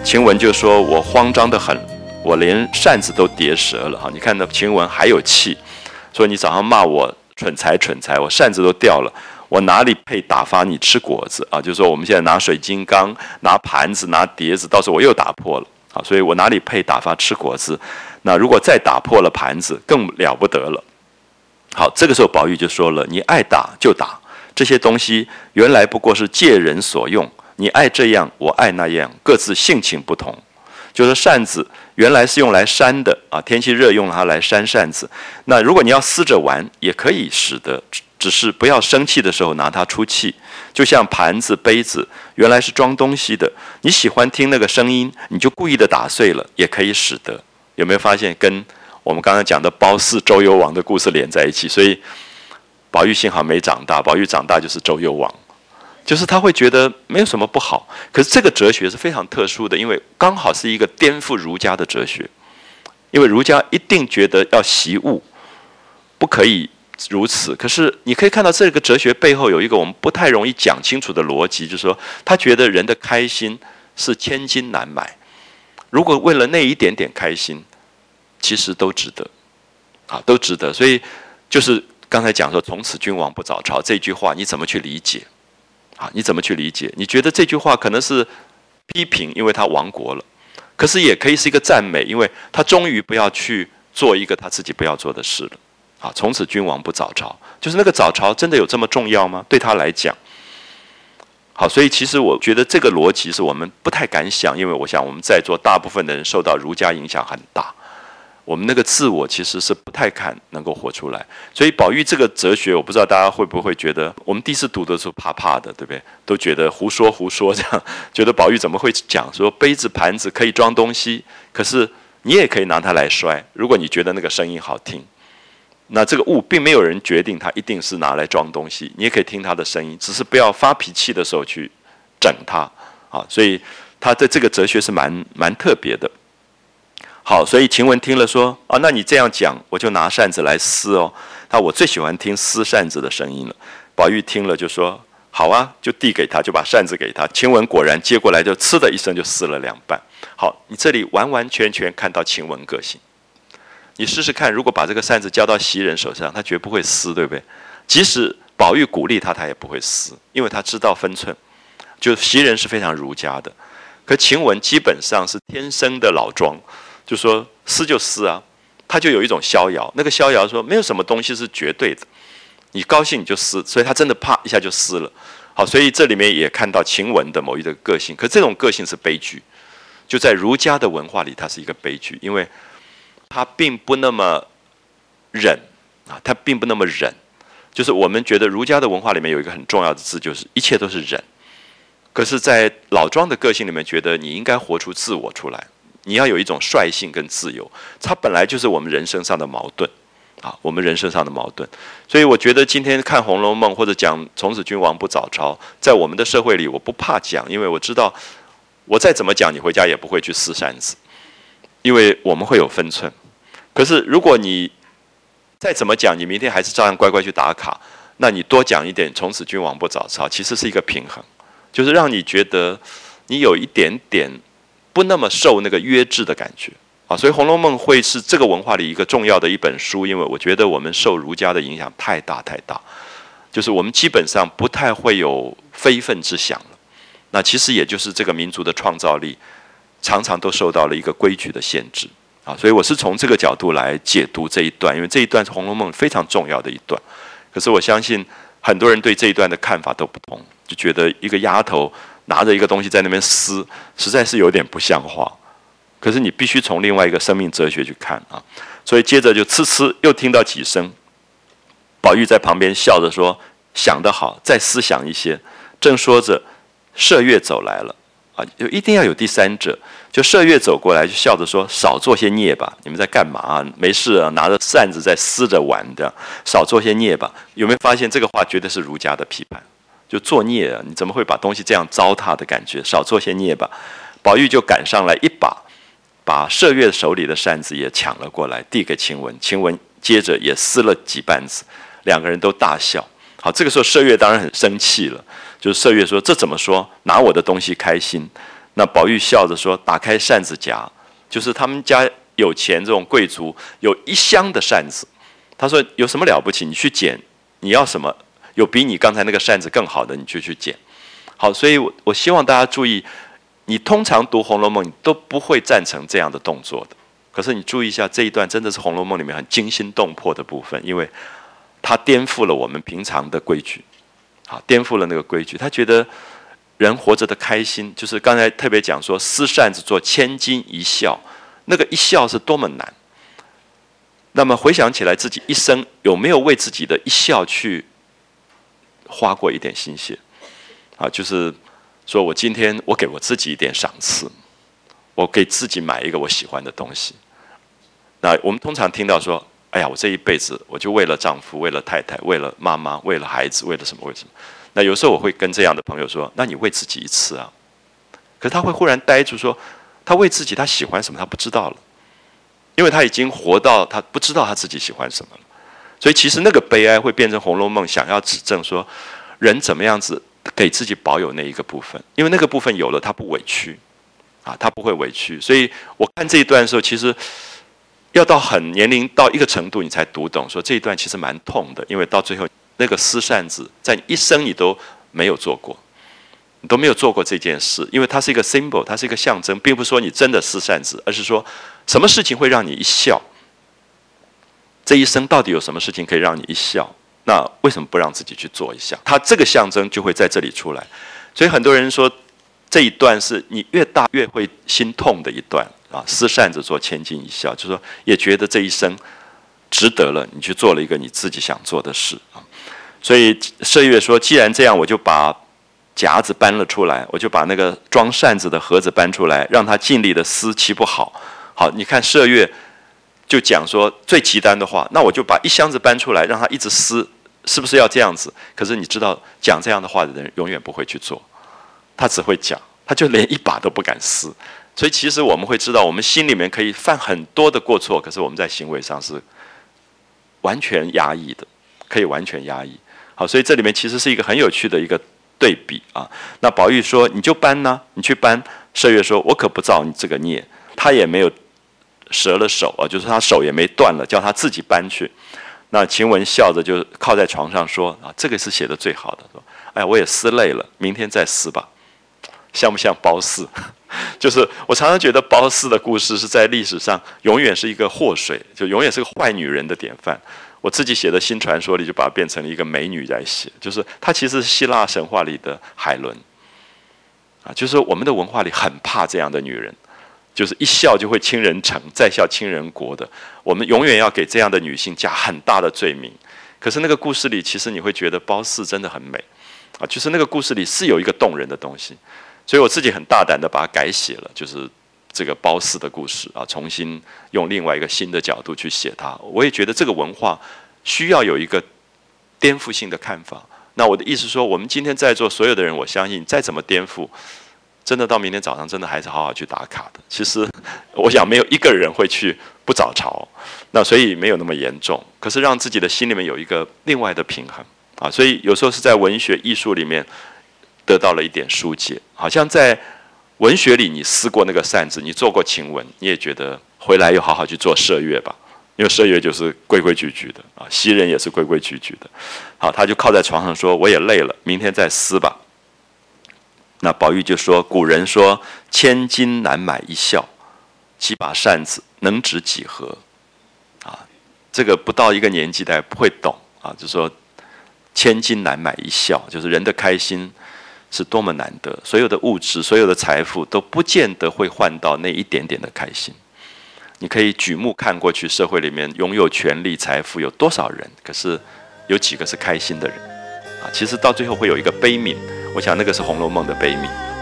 晴雯就说：“我慌张得很，我连扇子都叠折了。”你看到晴雯还有气，说你早上骂我蠢材蠢材，我扇子都掉了，我哪里配打发你吃果子啊？就是说我们现在拿水晶缸、拿盘子、拿碟子，到时候我又打破了啊，所以我哪里配打发吃果子？那如果再打破了盘子，更了不得了。好，这个时候宝玉就说了：“你爱打就打，这些东西原来不过是借人所用，你爱这样，我爱那样，各自性情不同。”就是扇子原来是用来扇的啊，天气热用它来扇扇子。那如果你要撕着玩，也可以使得，只是不要生气的时候拿它出气。就像盘子、杯子原来是装东西的，你喜欢听那个声音，你就故意的打碎了，也可以使得。有没有发现跟我们刚刚讲的褒姒周幽王的故事连在一起？所以宝玉幸好没长大，宝玉长大就是周幽王。就是他会觉得没有什么不好，可是这个哲学是非常特殊的，因为刚好是一个颠覆儒家的哲学。因为儒家一定觉得要习物，不可以如此。可是你可以看到这个哲学背后有一个我们不太容易讲清楚的逻辑，就是说他觉得人的开心是千金难买，如果为了那一点点开心，其实都值得，啊，都值得。所以就是刚才讲说“从此君王不早朝”这句话，你怎么去理解？啊，你怎么去理解？你觉得这句话可能是批评，因为他亡国了，可是也可以是一个赞美，因为他终于不要去做一个他自己不要做的事了。啊，从此君王不早朝，就是那个早朝真的有这么重要吗？对他来讲，好，所以其实我觉得这个逻辑是我们不太敢想，因为我想我们在座大部分的人受到儒家影响很大。我们那个自我其实是不太看能够活出来，所以宝玉这个哲学，我不知道大家会不会觉得，我们第一次读的时候怕怕的，对不对？都觉得胡说胡说这样，觉得宝玉怎么会讲说杯子盘子可以装东西，可是你也可以拿它来摔，如果你觉得那个声音好听，那这个物并没有人决定它一定是拿来装东西，你也可以听它的声音，只是不要发脾气的时候去整它啊。所以他的这个哲学是蛮特别的。好，所以晴雯听了说：“啊，那你这样讲，我就拿扇子来撕哦。”我最喜欢听撕扇子的声音了。宝玉听了就说：“好啊，就递给他，就把扇子给他。”晴雯果然接过来，就呲的一声就撕了两半。好，你这里完完全全看到晴雯个性。你试试看，如果把这个扇子交到袭人手上，他绝不会撕，对不对？即使宝玉鼓励他，他也不会撕，因为他知道分寸。就袭人是非常儒家的，可晴雯基本上是天生的老庄。就说撕就撕啊，他就有一种逍遥。那个逍遥说，没有什么东西是绝对的，你高兴你就撕，所以他真的啪一下就撕了。好，所以这里面也看到晴雯的某一个个性，可这种个性是悲剧，就在儒家的文化里，它是一个悲剧，因为他并不那么忍啊，他并不那么忍。就是我们觉得儒家的文化里面有一个很重要的字，就是一切都是忍。可是，在老庄的个性里面，觉得你应该活出自我出来。你要有一种率性跟自由，它本来就是我们人生上的矛盾，啊，我们人生上的矛盾。所以我觉得今天看《红楼梦》或者讲“从此君王不早朝”，在我们的社会里，我不怕讲，因为我知道，我再怎么讲，你回家也不会去撕扇子，因为我们会有分寸。可是如果你再怎么讲，你明天还是照样乖乖去打卡，那你多讲一点“从此君王不早朝”，其实是一个平衡，就是让你觉得你有一点点不那么受那个约制的感觉啊，所以《红楼梦》会是这个文化里一个重要的一本书，因为我觉得我们受儒家的影响太大太大，就是我们基本上不太会有非分之想了。那其实也就是这个民族的创造力常常都受到了一个规矩的限制啊，所以我是从这个角度来解读这一段，因为这一段是《红楼梦》非常重要的一段。可是我相信很多人对这一段的看法都不同，就觉得一个丫头拿着一个东西在那边撕，实在是有点不像话。可是你必须从另外一个生命哲学去看啊。所以接着就呲呲又听到几声，宝玉在旁边笑着说：“想得好，再思想一些。”正说着，麝月走来了啊，一定要有第三者。就麝月走过来，就笑着说：“少做些孽吧，你们在干嘛啊？没事啊，拿着扇子在撕着玩的，少做些孽吧。”有没有发现这个话绝对是儒家的批判？就作孽啊！你怎么会把东西这样糟蹋的感觉？少做些孽吧。宝玉就赶上来一把，把麝月手里的扇子也抢了过来，递给晴雯。晴雯接着也撕了几瓣子，两个人都大笑。好，这个时候麝月当然很生气了，就是麝月说：“这怎么说？拿我的东西开心？ 那宝玉笑着说：“打开扇子夹，就是他们家有钱这种贵族有一箱的扇子。他说有什么了不起？你去捡，你要什么？有比你刚才那个扇子更好的，你就去捡。好，所以我希望大家注意，你通常读《红楼梦》，你都不会赞成这样的动作的。可是你注意一下这一段，真的是《红楼梦》里面很惊心动魄的部分，因为它颠覆了我们平常的规矩，好，颠覆了那个规矩。他觉得人活着的开心，就是刚才特别讲说，撕扇子做千金一笑，那个一笑是多么难。那么回想起来，自己一生有没有为自己的一笑去花过一点心血？啊，就是说我今天我给我自己一点赏赐，我给自己买一个我喜欢的东西。那我们通常听到说，哎呀，我这一辈子我就为了丈夫，为了太太，为了妈妈，为了孩子，为了什么？为什么？那有时候我会跟这样的朋友说，那你为自己一次啊。可是他会忽然呆住说，他为自己他喜欢什么他不知道了，因为他已经活到他不知道他自己喜欢什么了。所以其实那个悲哀会变成《红楼梦》想要指证说，人怎么样子给自己保有那一个部分，因为那个部分有了他不委屈啊，他不会委屈。所以我看这一段的时候，其实要到很年龄到一个程度，你才读懂说这一段其实蛮痛的，因为到最后那个撕扇子，在你一生你都没有做过，你都没有做过这件事，因为它是一个 symbol， 它是一个象征，并不是说你真的撕扇子，而是说什么事情会让你一笑。这一生到底有什么事情可以让你一笑？那为什么不让自己去做一下？它这个象征就会在这里出来。所以很多人说这一段是你越大越会心痛的一段啊，撕扇子做千金一笑，就是说也觉得这一生值得了，你去做了一个你自己想做的事啊。所以麝月说，既然这样，我就把夹子搬了出来，我就把那个装扇子的盒子搬出来，让他尽力的撕，岂不好？好，你看麝月就讲说最极端的话，那我就把一箱子搬出来，让他一直撕，是不是要这样子？可是你知道，讲这样的话的人永远不会去做，他只会讲，他就连一把都不敢撕。所以其实我们会知道，我们心里面可以犯很多的过错，可是我们在行为上是完全压抑的，可以完全压抑。好，所以这里面其实是一个很有趣的一个对比啊。那宝玉说：“你就搬呢，你去搬。”麝月说：“我可不造你这个孽。”他也没有折了手啊，就是他手也没断了，叫他自己搬去。那晴雯笑着就靠在床上说：“啊，这个是写的最好的。说，哎呀，我也撕累了，明天再撕吧。”像不像褒姒？就是我常常觉得褒姒的故事是在历史上永远是一个祸水，就永远是个坏女人的典范。我自己写的新传说里就把它变成了一个美女来写，就是她其实是希腊神话里的海伦啊，就是我们的文化里很怕这样的女人，就是一笑就会倾人城，再笑倾人国的。我们永远要给这样的女性加很大的罪名。可是那个故事里，其实你会觉得褒姒真的很美啊，就是那个故事里是有一个动人的东西，所以我自己很大胆的把它改写了，就是这个褒姒的故事啊，重新用另外一个新的角度去写它。我也觉得这个文化需要有一个颠覆性的看法。那我的意思说，我们今天在座所有的人，我相信再怎么颠覆，真的到明天早上真的还是好好去打卡的。其实我想没有一个人会去不早朝，那所以没有那么严重。可是让自己的心里面有一个另外的平衡啊，所以有时候是在文学艺术里面得到了一点疏解，好像在文学里你撕过那个扇子，你做过晴雯，你也觉得回来又好好去做麝月吧，因为麝月就是规规矩矩的啊，袭人也是规规矩矩的。好，他就靠在床上说：“我也累了，明天再撕吧。”那宝玉就说：“古人说千金难买一笑，几把扇子能值几何？”啊，这个不到一个年纪的不会懂啊，就说千金难买一笑，就是人的开心是多么难得，所有的物质、所有的财富都不见得会换到那一点点的开心。你可以举目看过去，社会里面拥有权力、财富有多少人？可是有几个是开心的人？啊，其实到最后会有一个悲悯，我想那个是《红楼梦》的悲悯。